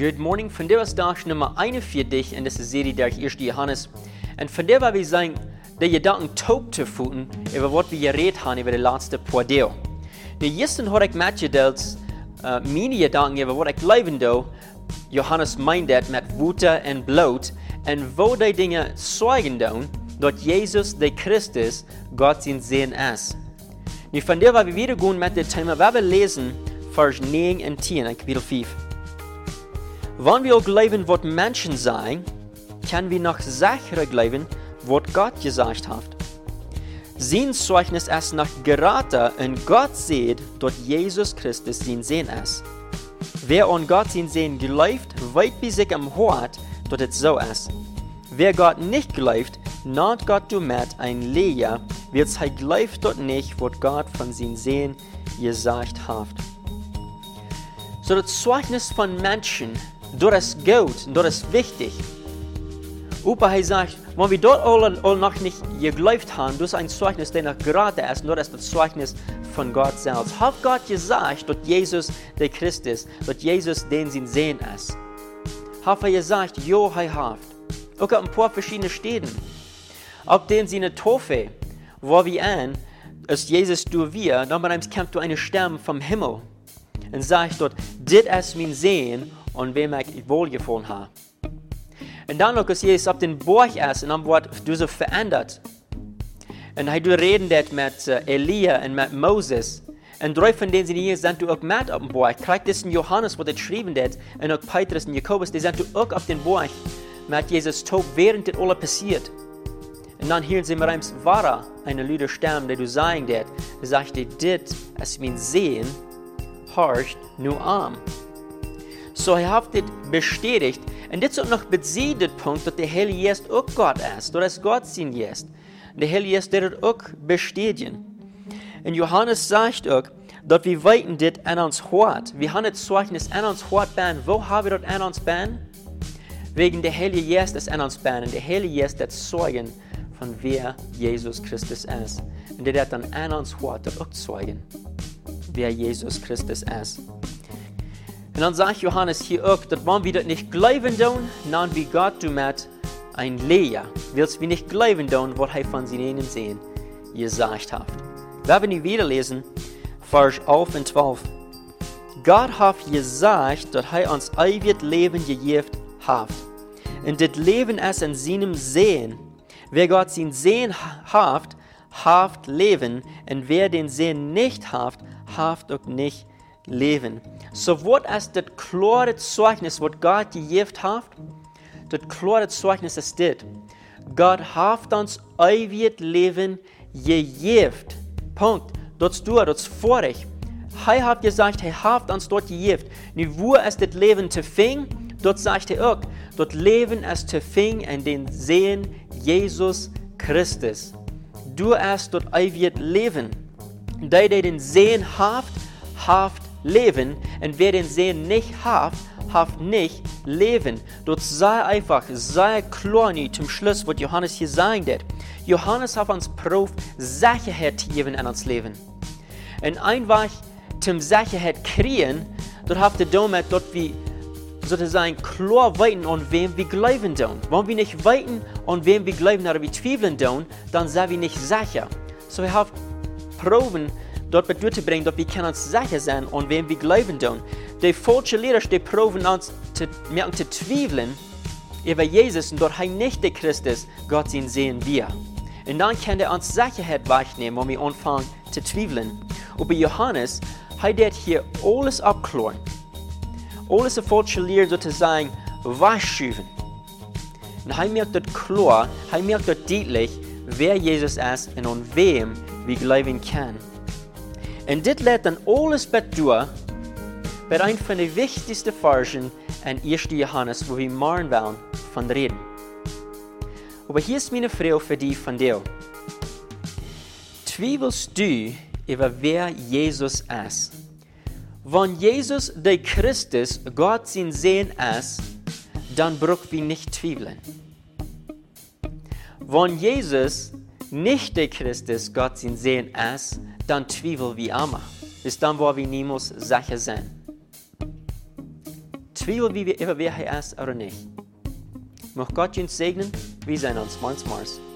Good morning. Von der was Tag Nummer 41 in dieser Serie der 1. Johannes. Und von der wir sagen, der Gedanken taub zu fühlen, über was wir geredet haben über die letzten paar Tage. Die ersten habe ich mitgeteilt, meine Gedanken über was ich leben do. Johannes meint das mit Wuter und Blut. Und wo die Dinge zeigen tun, dass Jesus, der Christus, Gott sein Sehen ist. Und von der wir wieder gehen mit dem Thema, wir lesen, Vers 9 und 10 in Kapitel 5. Wenn wir glauben, was Menschen sagen, können wir noch sicherer glauben, was Gott gesagt hat. Sein Zeugnis ist noch geraten und Gott sieht, dass Jesus Christus sein Sehen ist. Wer an Gott sein Sehen glaubt, weiß bei sich am Hort, dass es so ist. Wer Gott nicht glaubt, nennt Gott damit ein Leer, weil er glaubt dort nicht, was Gott von sein Sehen gesagt hat. So das Zeugnis von Menschen, das ist gut, das ist wichtig. Opa sagt, wenn wir dort alle noch nicht geglaubt haben, das ist ein Zeugnis, der noch gerade ist, und das ist das Zeugnis von Gott selbst. Hat Gott gesagt, dass Jesus der Christ ist, dass Jesus den sein Sehen ist? Hat er gesagt, jo, er hat. Auch ein paar verschiedene Städten. Ob den seine Taufe, wo wir an, ist Jesus du wir, dann kommt du eine Stimme vom Himmel und sagt dort, das ist mein Sehen und wem ich wohlgefallen habe. Und dann noch, als Jesus auf den Berg ist und dann wird du so verändert. Und du reden das mit Elia und mit Moses. Und drei von denen hier sind du auch mit auf dem Berg. Kriegt das in Johannes, wo das geschrieben wird, und auch Petrus und Jakobus, die sind du auch auf den Berg mit Jesus taub, während das alles passiert. Und dann hören sie mir eins, war eine lüde Stimme, der du sagen wird, der sagt dir, das ist mein Sehen, horcht nur an. So, er hat das bestätigt. Und das ist auch noch der Punkt, dass der Heilige Geist auch Gott ist, dass Gott sein ist. Der Heilige Geist wird auch bestätigen. Und Johannes sagt auch, dass wir weiten das an uns Hort. Wir haben das Zeugnis an uns Hort. Wo haben wir das an uns? Wegen der Heilige Geist ist an uns. Und der Heilige Geist das Zeugen von wer Jesus Christus ist. Und der wird dann an uns Hort auch zeugen, wer Jesus Christus ist. Und dann sagt Johannes hier auch, dass wenn wir das nicht glauben tun, dann wie Gott damit ein Leer. Willst wir nicht glauben tun, was er von seinen Sehen gesagt hat. Wir werden wieder lesen, Vers 11 und 12. Gott hat gesagt, dass er uns ewiges Leben gegeben hat. Und das Leben ist in seinem Sehen. Wer Gott sein Sehen hat, hat Leben. Und wer den Sehen nicht hat auch nicht Leben. So wird es das klare Zeugnis, was Gott gegeben hat. Das klare Zeugnis ist das. Gott hat uns ewiges Leben gegeben. Punkt. Das ist vorig. Er hat gesagt, er hat uns dort gegeben. Und wo ist das Leben zu finden? Dort sagt er auch, das Leben ist zu finden in den Sehen Jesus Christus. Du hast dort ewiges Leben. Der den Sehen hat Leben. Und wer den Sehen nicht hat nicht Leben. Dort sei einfach, sei klar nicht zum Schluss, was Johannes hier sagen wird. Johannes hat uns Prof Sicherheit geben in uns Leben. Und einfach zum Sicherheit kriegen, dort habt ihr damit, dort wir sozusagen klar weiten, an wem wir glauben tun. Wenn wir nicht weiten, an wem wir glauben oder wir zweifeln tun, dann sind wir nicht sicher. So wir haben Proben, dort durchzubringen, dass wir uns sicher sein, an wem wir glauben tun. Die falschen Lehrer, die proben uns zu zweifeln über Jesus und dort er nicht der Christus, Gott ihn sehen wir. Und dann kann er uns Sicherheit wegnehmen, wenn wir anfangen zu zweifeln. Und bei Johannes, er wird hier alles abklären. Alles falsche Lehre sozusagen wegschieben. Und er merkt das klar, er merkt das deutlich, wer Jesus ist und an wem wir glauben können. Und das lädt dann alles durch, bei einem von den wichtigsten Versen in 1. Johannes, wo wir morgen wollen, von reden. Aber hier ist meine Frage für dich von dir. Zweifelst du über wer Jesus ist? Wenn Jesus der Christus, Gott sein Sehen ist, dann brauchen wir nicht zweifeln. Wenn Jesus nicht der Christus, Gott sein Sehen ist, dann zweifeln wir immer. Ist dann, wo wir niemals sicher sind. Zweifel, wie wir über wer er ist oder nicht. Möchte Gott uns segnen, wir sehen uns manchmal.